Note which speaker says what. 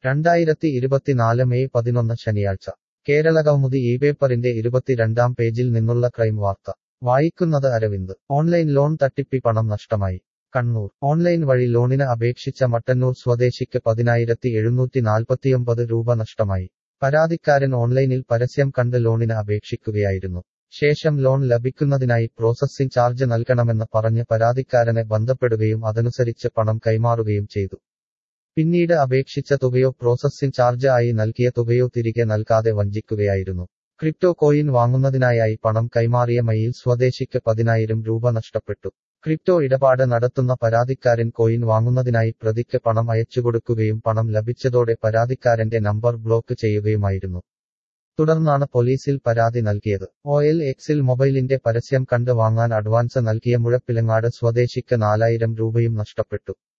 Speaker 1: 2024 May 11 ശനിയാഴ്ച കേരളകൗമുദി ഇപേപ്പറിന്റെ 22-ാം പേജിൽ നിന്നുള്ള ക്രൈം വാർത്ത വായിക്കുന്നത് അരവിന്ദ് ഓൺലൈൻ ലോൺ തട്ടിപ്പി പണം നഷ്ടമായി കണ്ണൂർ ഓൺലൈൻ വഴി ലോണിന് അപേക്ഷിച്ച മട്ടന്നൂർ സ്വദേശിക്ക് 10,749 രൂപ നഷ്ടമായി പരാതിക്കാരൻ ഓൺലൈനിൽ പരസ്യം കണ്ട് ലോണിന് അപേക്ഷിക്കുകയായിരുന്നു ശേഷം ലോൺ ലഭിക്കുന്നതിനായി പ്രോസസ്സിംഗ് ചാർജ് നൽകണമെന്ന് പറഞ്ഞ് പരാതിക്കാരനെ ബന്ധപ്പെടുകയും അതനുസരിച്ച് പണം കൈമാറുകയും ചെയ്തു പിന്നീട് അപേക്ഷിച്ച തുകയോ പ്രോസസ്സിംഗ് ചാർജ് ആയി നൽകിയ തുകയോ തിരികെ നൽകാതെ വഞ്ചിക്കുകയായിരുന്നു ക്രിപ്റ്റോ കോയിൻ വാങ്ങുന്നതിനായി പണം കൈമാറിയ മയിൽ സ്വദേശിക്ക് 10,000 രൂപ നഷ്ടപ്പെട്ടു ക്രിപ്റ്റോ ഇടപാട് നടത്തുന്ന പരാതിക്കാരൻ കോയിൻ വാങ്ങുന്നതിനായി പ്രതിക്ക് പണം അയച്ചുകൊടുക്കുകയും പണം ലഭിച്ചതോടെ പരാതിക്കാരന്റെ നമ്പർ ബ്ലോക്ക് ചെയ്യുകയുമായിരുന്നു തുടർന്നാണ് പോലീസിൽ പരാതി നൽകിയത് OLX-ൽ മൊബൈലിന്റെ പരസ്യം കണ്ട് വാങ്ങാൻ അഡ്വാൻസ് നൽകിയ മുഴപ്പിലങ്ങാട് സ്വദേശിക്ക് 4,000 രൂപയും നഷ്ടപ്പെട്ടു